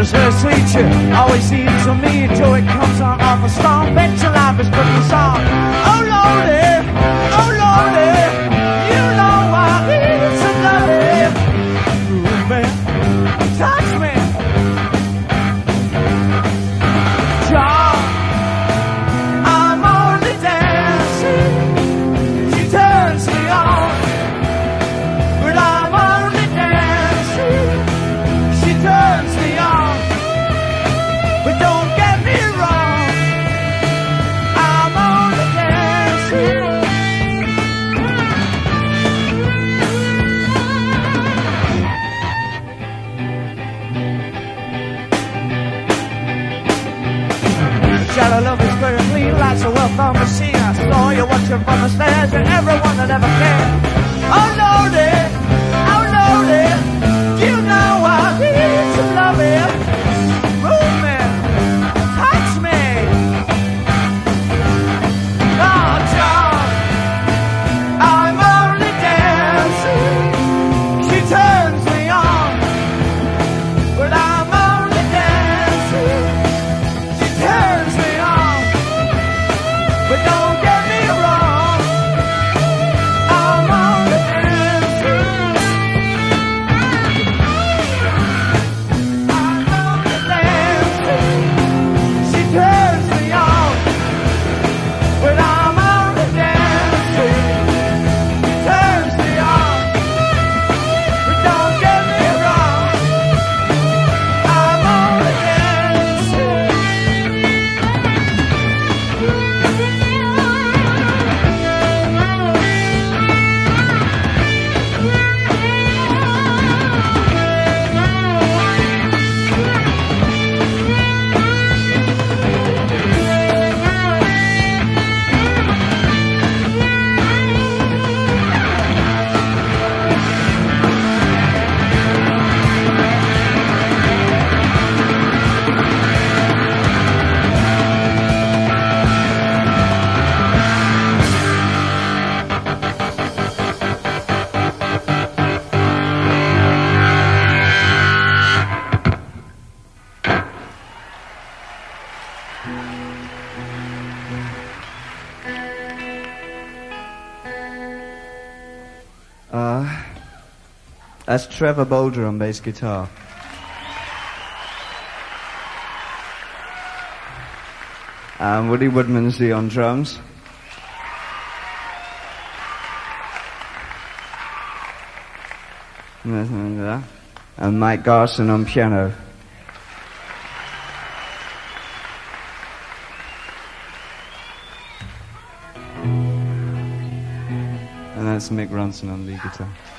was her teacher. Always seems to me till it comes on off a storm. Bet your life is pretty song. Oh Lordy, oh Lordy, you know I need somebody. Ooh, man, touch me. John, I'm only dancing. She turns me on, but I'm only dancing. She turns me on, but don't get me wrong, I'm only dancing. Shadow love is very clean, lights are well from the sea. I saw you watching from the stairs, and everyone that ever cared. Oh Lordy, oh Lordy, you know I need some loving. Move me, touch me. Oh John, I'm only dancing. She turns me on, but I'm only dancing. She turns me on, but don't get me wrong, I'm only dancing. I'm only dancing. She turns me on, but I'm only dancing. She turns me on, but don't get me wrong, I'm only dancing. That's Trevor Bolger on bass guitar. And Woody Woodmansey on drums. And Mike Garson on piano. And that's Mick Ronson on lead guitar.